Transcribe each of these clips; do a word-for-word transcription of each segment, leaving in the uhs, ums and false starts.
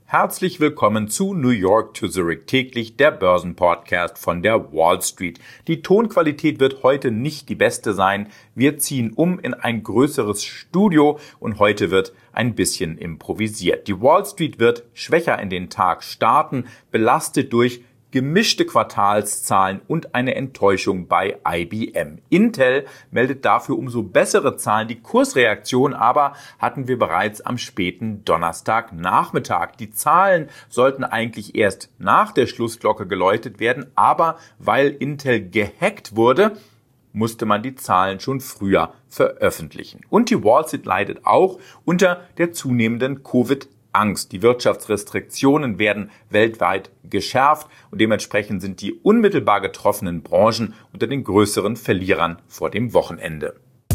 Herzlich willkommen zu New York to Zurich täglich, der Börsenpodcast von der Wall Street. Die Tonqualität wird heute nicht die beste sein. Wir ziehen um in ein größeres Studio und heute wird ein bisschen improvisiert. Die Wall Street wird schwächer in den Tag starten, belastet durch gemischte Quartalszahlen und eine Enttäuschung bei I B M. Intel meldet dafür umso bessere Zahlen. Die Kursreaktion aber hatten wir bereits am späten Donnerstagnachmittag. Die Zahlen sollten eigentlich erst nach der Schlussglocke geläutet werden, aber weil Intel gehackt wurde, musste man die Zahlen schon früher veröffentlichen. Und die Wall Street leidet auch unter der zunehmenden Covid Angst. Die Wirtschaftsrestriktionen werden weltweit geschärft und dementsprechend sind die unmittelbar getroffenen Branchen unter den größeren Verlierern vor dem Wochenende.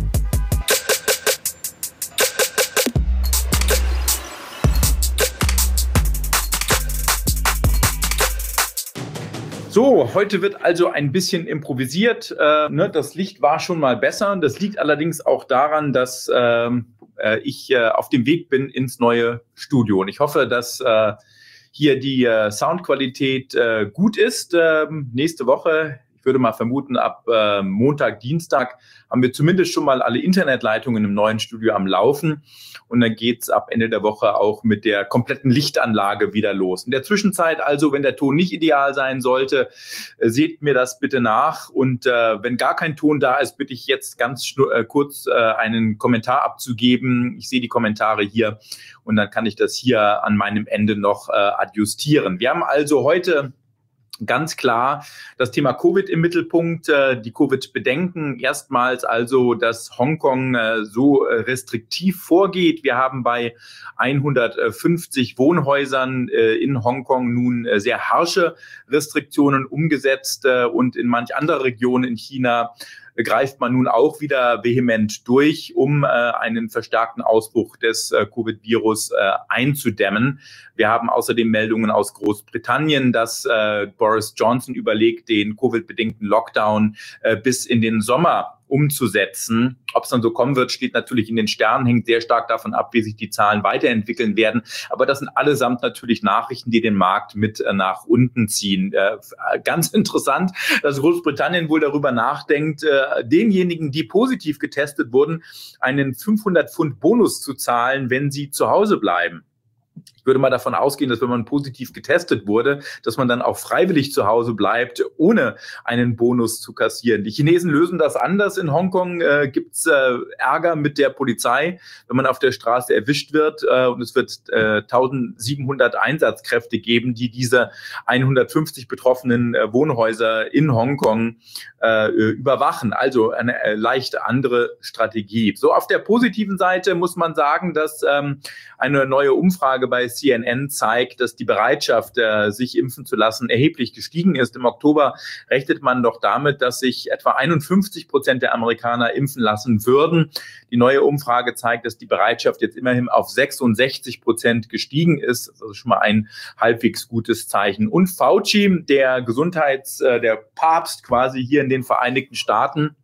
So, heute wird also ein bisschen improvisiert. Äh, ne, das Licht war schon mal besser. Das liegt allerdings auch daran, dass ähm, äh, ich äh, auf dem Weg bin ins neue Studio. Und ich hoffe, dass äh, hier die äh, Soundqualität äh, gut ist. Ähm, nächste Woche, ich würde mal vermuten, ab äh, Montag, Dienstag haben wir zumindest schon mal alle Internetleitungen im neuen Studio am Laufen. Und dann geht's ab Ende der Woche auch mit der kompletten Lichtanlage wieder los. In der Zwischenzeit also, wenn der Ton nicht ideal sein sollte, äh, seht mir das bitte nach. Und äh, wenn gar kein Ton da ist, bitte ich jetzt ganz äh, kurz äh, einen Kommentar abzugeben. Ich sehe die Kommentare hier und dann kann ich das hier an meinem Ende noch äh, adjustieren. Wir haben also heute ganz klar das Thema Covid im Mittelpunkt, äh, die Covid-Bedenken. Erstmals also, dass Hongkong äh, so äh, restriktiv vorgeht. Wir haben bei hundertfünfzig Wohnhäusern äh, in Hongkong nun äh, sehr harsche Restriktionen umgesetzt äh, und in manch anderer Region in China greift man nun auch wieder vehement durch, um äh, einen verstärkten Ausbruch des äh, Covid-Virus äh, einzudämmen. Wir haben außerdem Meldungen aus Großbritannien, dass äh, Boris Johnson überlegt, den Covid-bedingten Lockdown äh, bis in den Sommer umzusetzen. Ob es dann so kommen wird, steht natürlich in den Sternen, hängt sehr stark davon ab, wie sich die Zahlen weiterentwickeln werden. Aber das sind allesamt natürlich Nachrichten, die den Markt mit äh, nach unten ziehen. Äh, ganz interessant, dass Großbritannien wohl darüber nachdenkt, äh, denjenigen, die positiv getestet wurden, einen fünfhundert Pfund Bonus zu zahlen, wenn sie zu Hause bleiben. Ich würde mal davon ausgehen, dass wenn man positiv getestet wurde, dass man dann auch freiwillig zu Hause bleibt, ohne einen Bonus zu kassieren. Die Chinesen lösen das anders. In Hongkong äh, gibt's äh, Ärger mit der Polizei, wenn man auf der Straße erwischt wird. Äh, und es wird äh, eintausendsiebenhundert Einsatzkräfte geben, die diese hundertfünfzig betroffenen äh, Wohnhäuser in Hongkong äh, überwachen. Also eine äh, leicht andere Strategie. So, auf der positiven Seite muss man sagen, dass ähm, eine neue Umfrage bei C N N zeigt, dass die Bereitschaft, äh, sich impfen zu lassen, erheblich gestiegen ist. Im Oktober rechnet man doch damit, dass sich etwa einundfünfzig Prozent der Amerikaner impfen lassen würden. Die neue Umfrage zeigt, dass die Bereitschaft jetzt immerhin auf sechsundsechzig Prozent gestiegen ist. Das ist also schon mal ein halbwegs gutes Zeichen. Und Fauci, der Gesundheits-, äh, der Papst quasi hier in den Vereinigten Staaten,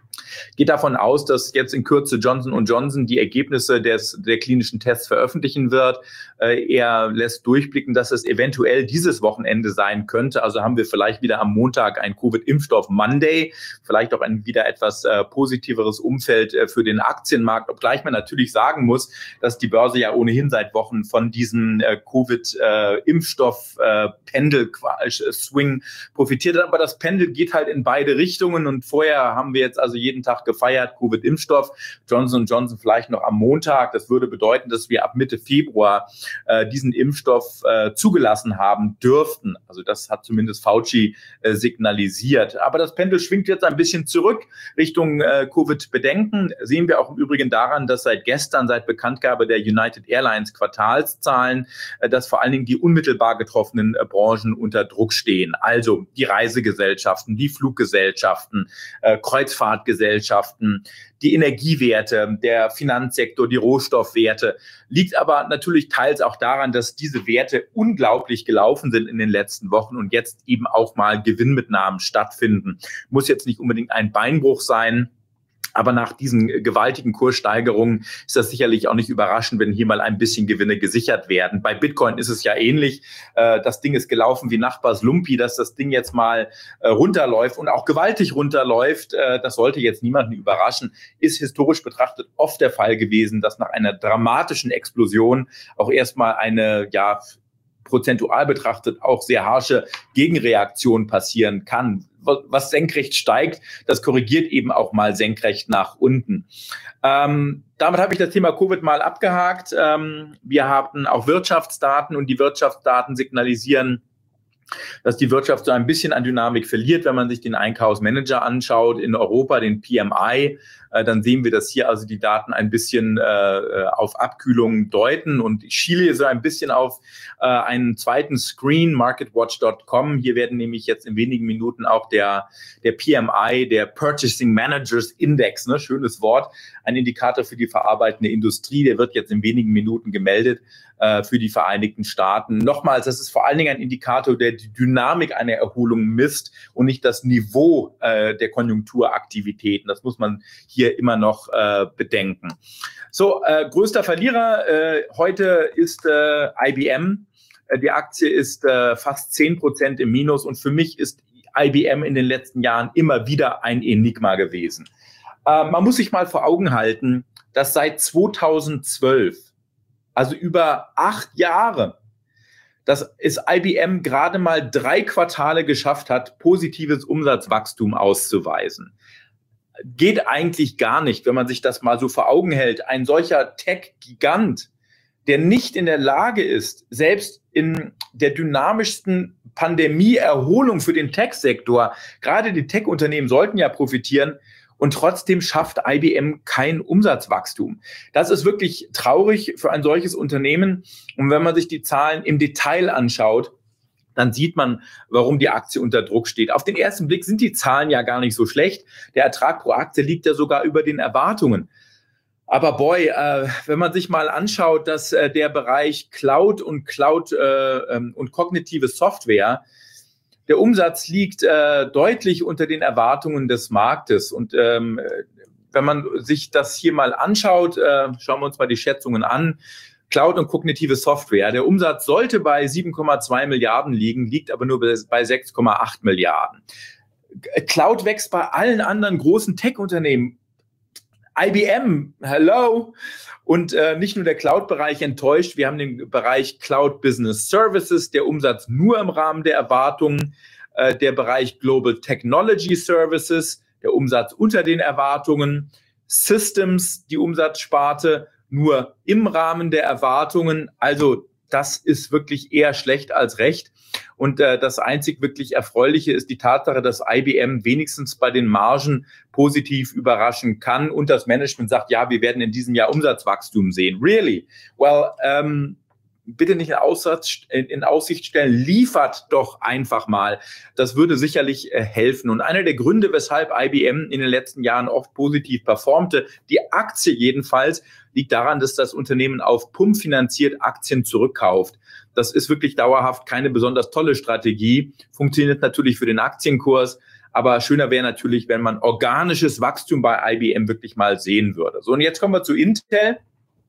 geht davon aus, dass jetzt in Kürze Johnson und Johnson die Ergebnisse des, der klinischen Tests veröffentlichen wird. Äh, er lässt durchblicken, dass es eventuell dieses Wochenende sein könnte. Also haben wir vielleicht wieder am Montag ein Covid-Impfstoff Monday, vielleicht auch ein wieder etwas äh, positiveres Umfeld äh, für den Aktienmarkt, obgleich man natürlich sagen muss, dass die Börse ja ohnehin seit Wochen von diesem äh, Covid-Impfstoff-Pendel-Swing äh, profitiert hat. Aber das Pendel geht halt in beide Richtungen und vorher haben wir jetzt also jeden Tag gefeiert, Covid-Impfstoff, Johnson und Johnson vielleicht noch am Montag. Das würde bedeuten, dass wir ab Mitte Februar äh, diesen Impfstoff äh, zugelassen haben dürften. Also das hat zumindest Fauci äh, signalisiert. Aber das Pendel schwingt jetzt ein bisschen zurück Richtung äh, Covid-Bedenken. Sehen wir auch im Übrigen daran, dass seit gestern, seit Bekanntgabe der United Airlines Quartalszahlen, äh, dass vor allen Dingen die unmittelbar getroffenen äh, Branchen unter Druck stehen. Also die Reisegesellschaften, die Fluggesellschaften, äh, Kreuzfahrtgesellschaften, die Energiewerte, der Finanzsektor, die Rohstoffwerte. Liegt aber natürlich teils auch daran, dass diese Werte unglaublich gelaufen sind in den letzten Wochen und jetzt eben auch mal Gewinnmitnahmen stattfinden. Muss jetzt nicht unbedingt ein Beinbruch sein, Aber nach diesen gewaltigen Kurssteigerungen ist das sicherlich auch nicht überraschend, wenn hier mal ein bisschen Gewinne gesichert werden. Bei Bitcoin ist es ja ähnlich. Das Ding ist gelaufen wie Nachbars Lumpi, dass das Ding jetzt mal runterläuft und auch gewaltig runterläuft. Das sollte jetzt niemanden überraschen. Ist historisch betrachtet oft der Fall gewesen, dass nach einer dramatischen Explosion auch erstmal eine, ja, prozentual betrachtet auch sehr harsche Gegenreaktion passieren kann. Was senkrecht steigt, das korrigiert eben auch mal senkrecht nach unten. Ähm, damit habe ich das Thema Covid mal abgehakt. Ähm, wir haben auch Wirtschaftsdaten und die Wirtschaftsdaten signalisieren, dass die Wirtschaft so ein bisschen an Dynamik verliert. Wenn man sich den Einkaufsmanager anschaut in Europa, den P M I, äh, dann sehen wir, dass hier also die Daten ein bisschen äh, auf Abkühlung deuten. Und ich schiele hier so ein bisschen auf äh, einen zweiten Screen, marketwatch Punkt com. Hier werden nämlich jetzt in wenigen Minuten auch der, der P M I, der Purchasing Managers Index, ne, schönes Wort, ein Indikator für die verarbeitende Industrie, der wird jetzt in wenigen Minuten gemeldet äh, für die Vereinigten Staaten. Nochmals, das ist vor allen Dingen ein Indikator, der die Dynamik einer Erholung misst und nicht das Niveau äh, der Konjunkturaktivitäten. Das muss man hier immer noch äh, bedenken. So, äh, größter Verlierer äh, heute ist äh, I B M. Äh, die Aktie ist äh, fast zehn Prozent im Minus und für mich ist I B M in den letzten Jahren immer wieder ein Enigma gewesen. Äh, man muss sich mal vor Augen halten, dass seit zweitausendzwölf, also über acht Jahre, dass es I B M gerade mal drei Quartale geschafft hat, positives Umsatzwachstum auszuweisen. Geht eigentlich gar nicht, wenn man sich das mal so vor Augen hält. Ein solcher Tech-Gigant, der nicht in der Lage ist, selbst in der dynamischsten Pandemie-Erholung für den Tech-Sektor, gerade die Tech-Unternehmen sollten ja profitieren, und trotzdem schafft I B M kein Umsatzwachstum. Das ist wirklich traurig für ein solches Unternehmen. Und wenn man sich die Zahlen im Detail anschaut, dann sieht man, warum die Aktie unter Druck steht. Auf den ersten Blick sind die Zahlen ja gar nicht so schlecht. Der Ertrag pro Aktie liegt ja sogar über den Erwartungen. Aber boy, äh, wenn man sich mal anschaut, dass äh, der Bereich Cloud und Cloud äh, ähm, und kognitive Software, der Umsatz liegt äh, deutlich unter den Erwartungen des Marktes. Und ähm, wenn man sich das hier mal anschaut, äh, schauen wir uns mal die Schätzungen an. Cloud und kognitive Software. Der Umsatz sollte bei sieben Komma zwei Milliarden liegen, liegt aber nur bei sechs Komma acht Milliarden. Cloud wächst bei allen anderen großen Tech-Unternehmen. I B M, hello. Und äh, nicht nur der Cloud-Bereich enttäuscht, wir haben den Bereich Cloud Business Services, der Umsatz nur im Rahmen der Erwartungen, äh, der Bereich Global Technology Services, der Umsatz unter den Erwartungen, Systems, die Umsatzsparte, nur im Rahmen der Erwartungen. Also das ist wirklich eher schlecht als recht. Und äh, das einzig wirklich Erfreuliche ist die Tatsache, dass I B M wenigstens bei den Margen positiv überraschen kann und das Management sagt, ja, wir werden in diesem Jahr Umsatzwachstum sehen. Really? Well, ähm, bitte nicht in Aussicht, in Aussicht stellen, liefert doch einfach mal. Das würde sicherlich äh, helfen. Und einer der Gründe, weshalb I B M in den letzten Jahren oft positiv performte, die Aktie jedenfalls, liegt daran, dass das Unternehmen auf Pump finanziert Aktien zurückkauft. Das ist wirklich dauerhaft keine besonders tolle Strategie. Funktioniert natürlich für den Aktienkurs, aber schöner wäre natürlich, wenn man organisches Wachstum bei I B M wirklich mal sehen würde. So, und jetzt kommen wir zu Intel.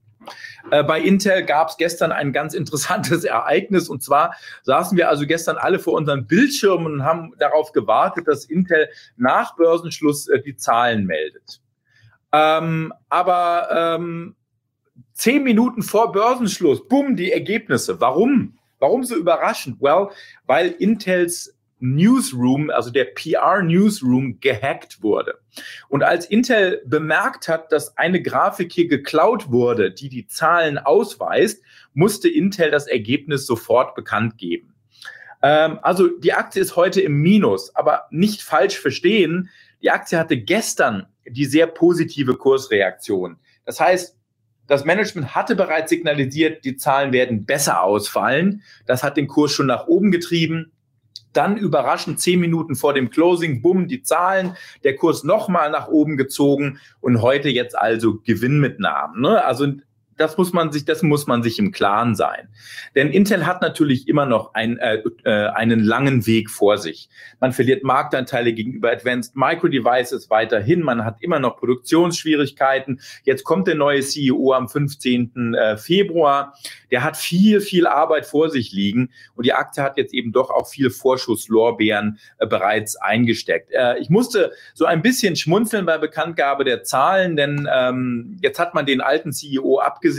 Äh, bei Intel gab es gestern ein ganz interessantes Ereignis, und zwar saßen wir also gestern alle vor unseren Bildschirmen und haben darauf gewartet, dass Intel nach Börsenschluss äh, die Zahlen meldet. Ähm, aber ähm, zehn Minuten vor Börsenschluss, bumm, die Ergebnisse. Warum? Warum so überraschend? Well, weil Intels Newsroom, also der P R-Newsroom, gehackt wurde. Und als Intel bemerkt hat, dass eine Grafik hier geklaut wurde, die die Zahlen ausweist, musste Intel das Ergebnis sofort bekannt geben. Ähm, also die Aktie ist heute im Minus, aber nicht falsch verstehen, die Aktie hatte gestern die sehr positive Kursreaktion. Das heißt, das Management hatte bereits signalisiert, die Zahlen werden besser ausfallen. Das hat den Kurs schon nach oben getrieben. Dann überraschend zehn Minuten vor dem Closing, bumm, die Zahlen, der Kurs nochmal nach oben gezogen und heute jetzt also Gewinnmitnahmen. Ne? Also das muss man sich, das muss man sich im Klaren sein. Denn Intel hat natürlich immer noch ein, äh, einen langen Weg vor sich. Man verliert Marktanteile gegenüber Advanced Micro Devices weiterhin. Man hat immer noch Produktionsschwierigkeiten. Jetzt kommt der neue C E O am fünfzehnten Februar. Der hat viel, viel Arbeit vor sich liegen. Und die Aktie hat jetzt eben doch auch viel Vorschusslorbeeren äh, bereits eingesteckt. Äh, ich musste so ein bisschen schmunzeln bei Bekanntgabe der Zahlen, denn ähm, jetzt hat man den alten C E O abgesägt,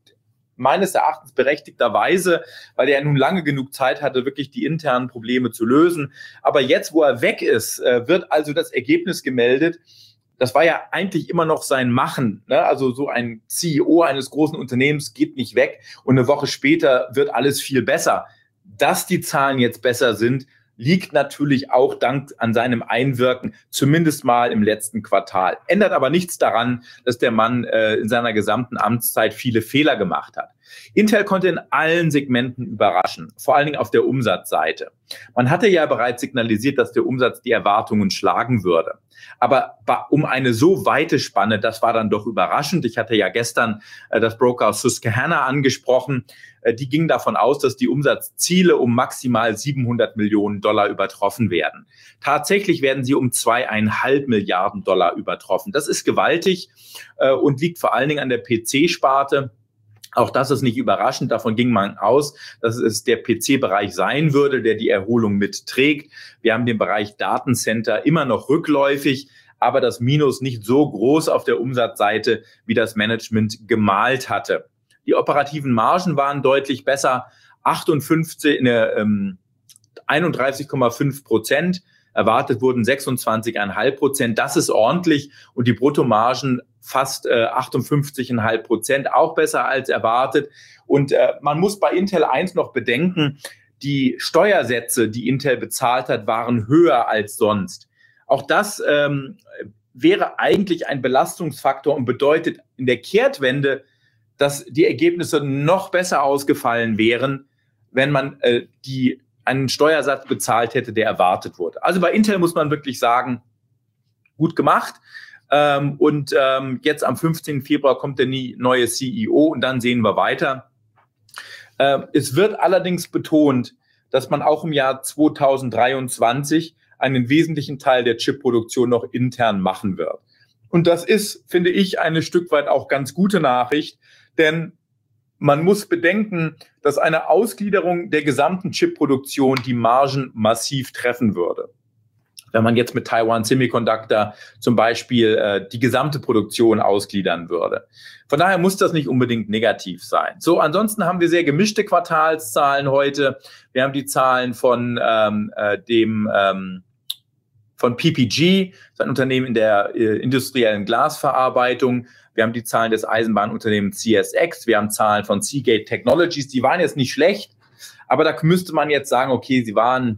meines Erachtens berechtigterweise, weil er nun lange genug Zeit hatte, wirklich die internen Probleme zu lösen. Aber jetzt, wo er weg ist, wird also das Ergebnis gemeldet. Das war ja eigentlich immer noch sein Machen, ne? Also so ein C E O eines großen Unternehmens geht nicht weg und eine Woche später wird alles viel besser. Dass die Zahlen jetzt besser sind, liegt natürlich auch dank an seinem Einwirken, zumindest mal im letzten Quartal. Ändert aber nichts daran, dass der Mann äh, in seiner gesamten Amtszeit viele Fehler gemacht hat. Intel konnte in allen Segmenten überraschen, vor allen Dingen auf der Umsatzseite. Man hatte ja bereits signalisiert, dass der Umsatz die Erwartungen schlagen würde. Aber um eine so weite Spanne, das war dann doch überraschend. Ich hatte ja gestern äh, das Brokerhaus Susquehanna angesprochen. Äh, die gingen davon aus, dass die Umsatzziele um maximal siebenhundert Millionen Dollar übertroffen werden. Tatsächlich werden sie um zweieinhalb Milliarden Dollar übertroffen. Das ist gewaltig äh, und liegt vor allen Dingen an der P C-Sparte. Auch das ist nicht überraschend. Davon ging man aus, dass es der P C-Bereich sein würde, der die Erholung mitträgt. Wir haben den Bereich Datencenter immer noch rückläufig, aber das Minus nicht so groß auf der Umsatzseite, wie das Management gemalt hatte. Die operativen Margen waren deutlich besser. achtundfünfzig, ne, ähm, einunddreißig Komma fünf Prozent. Erwartet wurden sechsundzwanzig Komma fünf Prozent. Das ist ordentlich. Und die Bruttomargen fast äh, achtundfünfzig Komma fünf Prozent, auch besser als erwartet. Und äh, man muss bei Intel eins noch bedenken, die Steuersätze, die Intel bezahlt hat, waren höher als sonst. Auch das ähm, wäre eigentlich ein Belastungsfaktor und bedeutet in der Kehrtwende, dass die Ergebnisse noch besser ausgefallen wären, wenn man äh, die einen Steuersatz bezahlt hätte, der erwartet wurde. Also bei Intel muss man wirklich sagen, gut gemacht. Ähm, und ähm, jetzt am fünfzehnten Februar kommt der neue C E O und dann sehen wir weiter. Ähm, es wird allerdings betont, dass man auch im Jahr zweitausenddreiundzwanzig einen wesentlichen Teil der Chipproduktion noch intern machen wird. Und das ist, finde ich, eine Stück weit auch ganz gute Nachricht, denn man muss bedenken, dass eine Ausgliederung der gesamten Chipproduktion die Margen massiv treffen würde. Wenn man jetzt mit Taiwan Semiconductor zum Beispiel äh, die gesamte Produktion ausgliedern würde. Von daher muss das nicht unbedingt negativ sein. So, ansonsten haben wir sehr gemischte Quartalszahlen heute. Wir haben die Zahlen von ähm, äh, dem ähm, von P P G, das ist ein Unternehmen in der äh, industriellen Glasverarbeitung. Wir haben die Zahlen des Eisenbahnunternehmens C S X. Wir haben Zahlen von Seagate Technologies. Die waren jetzt nicht schlecht, aber da müsste man jetzt sagen, okay, sie waren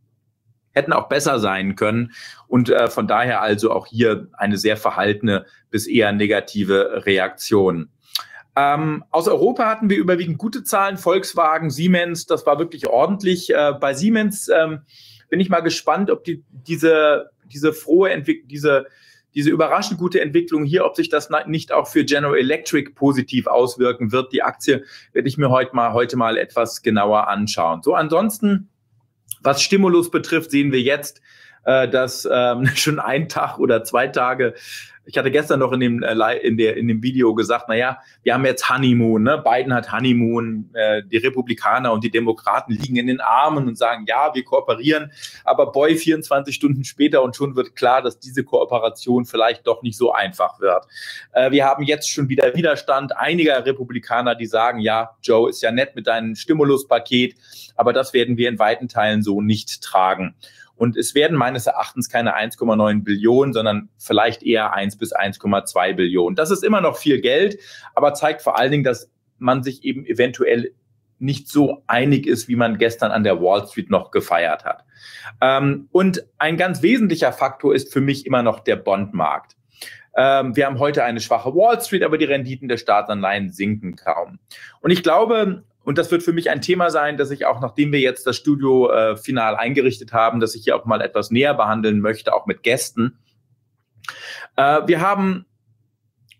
hätten auch besser sein können. Und äh, von daher also auch hier eine sehr verhaltene bis eher negative Reaktion. Ähm, aus Europa hatten wir überwiegend gute Zahlen. Volkswagen, Siemens, das war wirklich ordentlich. Äh, bei Siemens ähm, bin ich mal gespannt, ob die, diese, diese frohe Entwicklung, diese, diese überraschend gute Entwicklung hier, ob sich das nicht auch für General Electric positiv auswirken wird. Die Aktie werde ich mir heute mal, heute mal etwas genauer anschauen. So, ansonsten, was Stimulus betrifft, sehen wir jetzt, äh, dass ähm, schon ein Tag oder zwei Tage, ich hatte gestern noch in dem, äh, in der, in dem Video gesagt, naja, wir haben jetzt Honeymoon, ne? Biden hat Honeymoon, äh, die Republikaner und die Demokraten liegen in den Armen und sagen, ja, wir kooperieren, aber boy, vierundzwanzig Stunden später und schon wird klar, dass diese Kooperation vielleicht doch nicht so einfach wird. Äh, wir haben jetzt schon wieder Widerstand einiger Republikaner, die sagen, ja, Joe, ist ja nett mit deinem Stimuluspaket, aber das werden wir in weiten Teilen so nicht tragen. Und es werden meines Erachtens keine eins Komma neun Billionen, sondern vielleicht eher eins bis eins Komma zwei Billionen. Das ist immer noch viel Geld, aber zeigt vor allen Dingen, dass man sich eben eventuell nicht so einig ist, wie man gestern an der Wall Street noch gefeiert hat. Ähm, und ein ganz wesentlicher Faktor ist für mich immer noch der Bondmarkt. Ähm, wir haben heute eine schwache Wall Street, aber die Renditen der Staatsanleihen sinken kaum. Und ich glaube, und das wird für mich ein Thema sein, dass ich auch, nachdem wir jetzt das Studio äh, final eingerichtet haben, dass ich hier auch mal etwas näher behandeln möchte, auch mit Gästen. Äh, wir haben,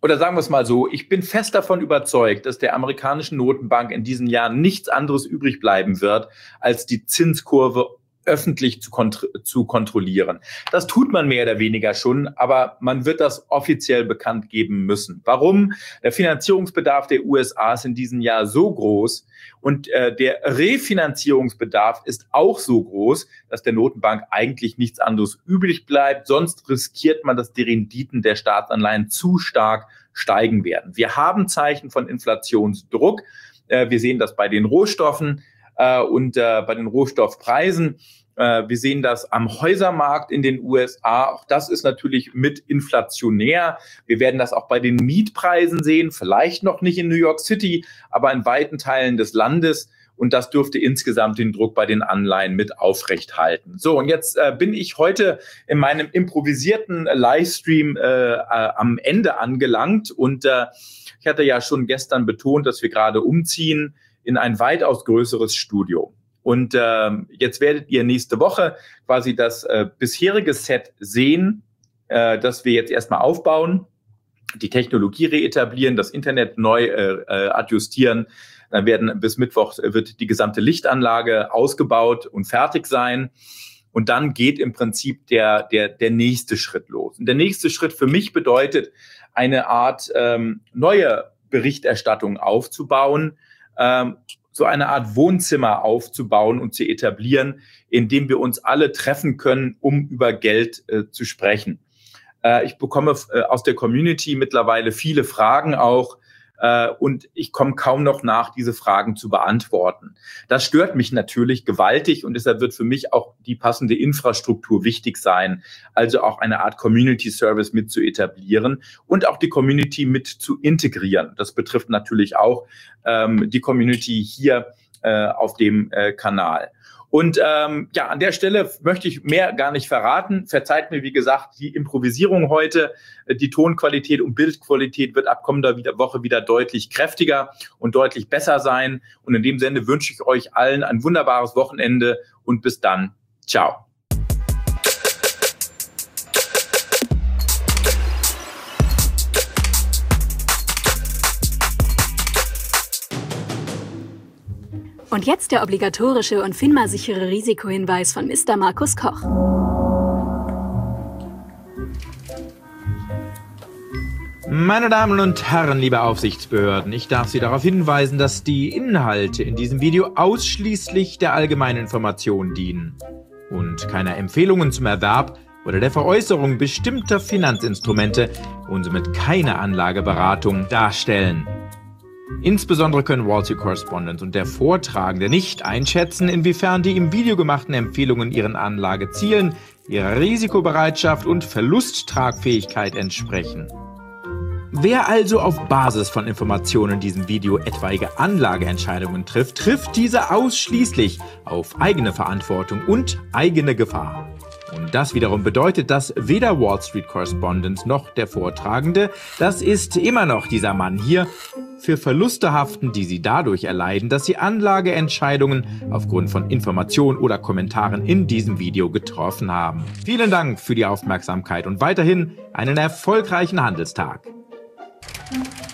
Oder sagen wir es mal so, ich bin fest davon überzeugt, dass der amerikanischen Notenbank in diesem Jahr nichts anderes übrig bleiben wird, als die Zinskurve öffentlich zu, kont- zu kontrollieren. Das tut man mehr oder weniger schon, aber man wird das offiziell bekannt geben müssen. Warum? Der Finanzierungsbedarf der U S A ist in diesem Jahr so groß und äh, der Refinanzierungsbedarf ist auch so groß, dass der Notenbank eigentlich nichts anderes übrig bleibt. Sonst riskiert man, dass die Renditen der Staatsanleihen zu stark steigen werden. Wir haben Zeichen von Inflationsdruck. Äh, wir sehen das bei den Rohstoffen äh, und äh, bei den Rohstoffpreisen. Wir sehen das am Häusermarkt in den U S A. Auch das ist natürlich mit inflationär. Wir werden das auch bei den Mietpreisen sehen. Vielleicht noch nicht in New York City, aber in weiten Teilen des Landes. Und das dürfte insgesamt den Druck bei den Anleihen mit aufrecht halten. So, und jetzt äh, bin ich heute in meinem improvisierten Livestream äh, äh, am Ende angelangt. Und äh, ich hatte ja schon gestern betont, dass wir gerade umziehen in ein weitaus größeres Studio. Und äh, jetzt werdet ihr nächste Woche quasi das äh, bisherige Set sehen, äh, das wir jetzt erstmal aufbauen, die Technologie reetablieren, das Internet neu äh, äh, adjustieren. Dann werden bis Mittwoch äh, wird die gesamte Lichtanlage ausgebaut und fertig sein. Und dann geht im Prinzip der, der, der nächste Schritt los. Und der nächste Schritt für mich bedeutet, eine Art ähm, neue Berichterstattung aufzubauen, ähm, so eine Art Wohnzimmer aufzubauen und zu etablieren, in dem wir uns alle treffen können, um über Geld äh, zu sprechen. Äh, ich bekomme äh, aus der Community mittlerweile viele Fragen auch äh, und ich komme kaum noch nach, diese Fragen zu beantworten. Das stört mich natürlich gewaltig und deshalb wird für mich auch die passende Infrastruktur wichtig sein, also auch eine Art Community Service mit zu etablieren und auch die Community mit zu integrieren. Das betrifft natürlich auch ähm, die Community hier äh, auf dem äh, Kanal. Und ähm, ja, an der Stelle möchte ich mehr gar nicht verraten. Verzeiht mir, wie gesagt, die Improvisierung heute. Die Tonqualität und Bildqualität wird ab kommender Woche wieder deutlich kräftiger und deutlich besser sein. Und in dem Sinne wünsche ich euch allen ein wunderbares Wochenende und bis dann. Ciao. Und jetzt der obligatorische und FINMA-sichere Risikohinweis von Mister Markus Koch. Meine Damen und Herren, liebe Aufsichtsbehörden, ich darf Sie darauf hinweisen, dass die Inhalte in diesem Video ausschließlich der allgemeinen Information dienen und keiner Empfehlungen zum Erwerb oder der Veräußerung bestimmter Finanzinstrumente und somit keine Anlageberatung darstellen. Insbesondere können Wall Street Correspondent und der Vortragende nicht einschätzen, inwiefern die im Video gemachten Empfehlungen ihren Anlagezielen, ihrer Risikobereitschaft und Verlusttragfähigkeit entsprechen. Wer also auf Basis von Informationen in diesem Video etwaige Anlageentscheidungen trifft, trifft diese ausschließlich auf eigene Verantwortung und eigene Gefahr. Und das wiederum bedeutet, dass weder Wall Street Correspondent noch der Vortragende, das ist immer noch dieser Mann hier, für Verluste haften, die sie dadurch erleiden, dass sie Anlageentscheidungen aufgrund von Informationen oder Kommentaren in diesem Video getroffen haben. Vielen Dank für die Aufmerksamkeit und weiterhin einen erfolgreichen Handelstag.